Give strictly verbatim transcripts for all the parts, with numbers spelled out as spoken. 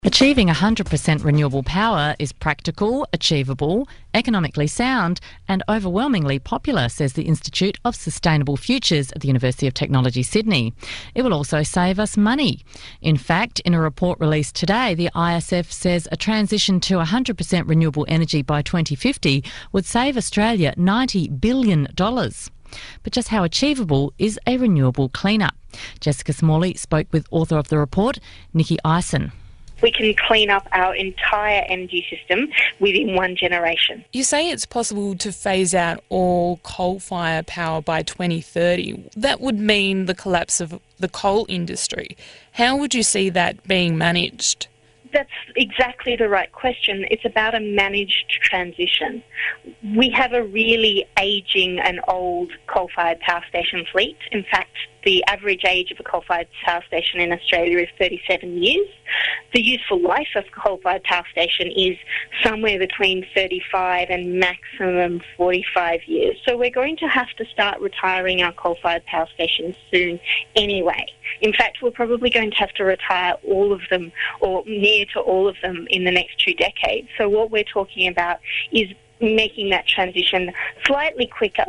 Achieving one hundred percent renewable power is practical, achievable, economically sound and overwhelmingly popular, says the Institute of Sustainable Futures at the University of Technology, Sydney. It will also save us money. In fact, in a report released today, the I S F says a transition to one hundred percent renewable energy by twenty fifty would save Australia ninety billion dollars. But just how achievable is a renewable clean-up? Jessica Smalley spoke with author of the report, Nikki Eisen. We can clean up our entire energy system within one generation. You say it's possible to phase out all coal-fired power by twenty thirty. That would mean the collapse of the coal industry. How would you see that being managed? That's exactly the right question. It's about a managed transition. We have a really ageing and old coal-fired power station fleet. In fact, the average age of a coal-fired power station in Australia is thirty-seven years. The useful life of a coal-fired power station is somewhere between thirty-five and maximum forty-five years. So we're going to have to start retiring our coal-fired power stations soon anyway. In fact, we're probably going to have to retire all of them or near to all of them in the next two decades. So what we're talking about is making that transition slightly quicker,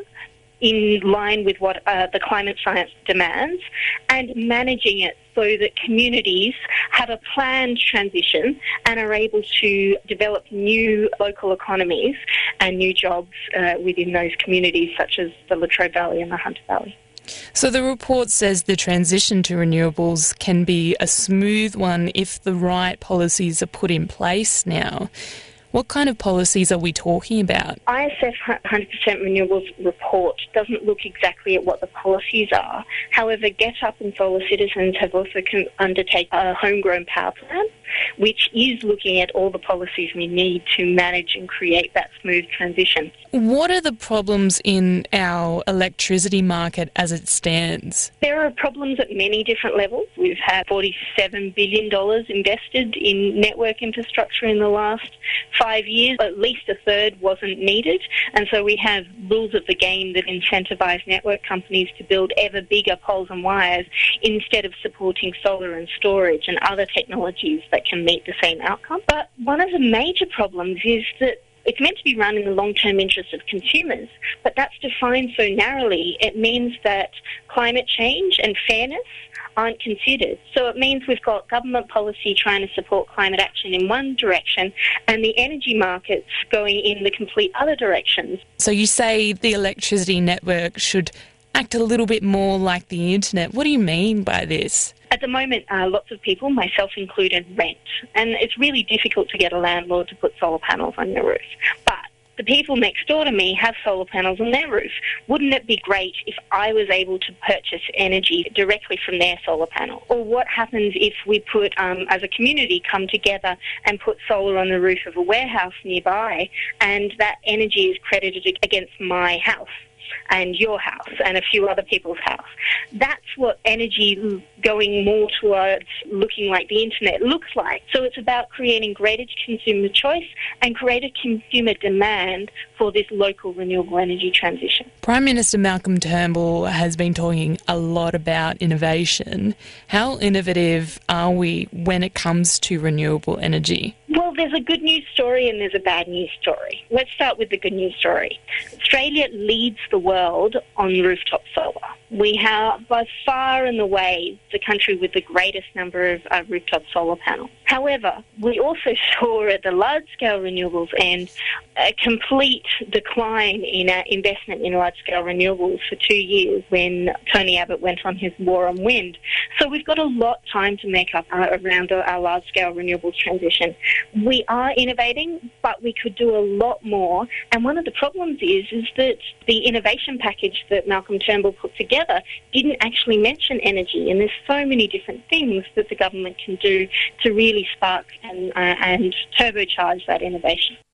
in line with what uh, the climate science demands, and managing it so that communities have a planned transition and are able to develop new local economies and new jobs uh, within those communities, such as the Latrobe Valley and the Hunter Valley. So the report says the transition to renewables can be a smooth one if the right policies are put in place now. What kind of policies are we talking about? I S F one hundred percent Renewables report doesn't look exactly at what the policies are. However, GetUp and Solar Citizens have also undertaken a homegrown power plan, which is looking at all the policies we need to manage and create that smooth transition. What are the problems in our electricity market as it stands? There are problems at many different levels. We've had forty-seven billion dollars invested in network infrastructure in the last five years. At least a third wasn't needed. And so we have rules of the game that incentivise network companies to build ever bigger poles and wires instead of supporting solar and storage and other technologies that can meet the same outcome. But one of the major problems is that it's meant to be run in the long-term interest of consumers, but that's defined so narrowly, it means that climate change and fairness aren't considered. So it means we've got government policy trying to support climate action in one direction and the energy markets going in the complete other directions. So you say the electricity network should act a little bit more like the internet. What do you mean by this? At the moment, uh, lots of people, myself included, rent. And it's really difficult to get a landlord to put solar panels on your roof. But the people next door to me have solar panels on their roof. Wouldn't it be great if I was able to purchase energy directly from their solar panel? Or what happens if we put, um, as a community, come together and put solar on the roof of a warehouse nearby, and that energy is credited against my house and your house and a few other people's house? That's what energy going more towards looking like the internet looks like. So it's about creating greater consumer choice and greater consumer demand for this local renewable energy transition. Prime Minister Malcolm Turnbull has been talking a lot about innovation. How innovative are we when it comes to renewable energy? Well, there's a good news story and there's a bad news story. Let's start with the good news story. Australia leads the world on rooftop solar. We have, by far and away, the country with the greatest number of uh, rooftop solar panels. However, we also saw at the large-scale renewables end a complete decline in our investment in large-scale renewables for two years when Tony Abbott went on his war on wind. So we've got a lot of time to make up uh, around our large-scale renewables transition. We are innovating, but we could do a lot more. And one of the problems is, is that the innovation package that Malcolm Turnbull put together didn't actually mention energy, and there's so many different things that the government can do to really spark and, uh, and turbocharge that innovation.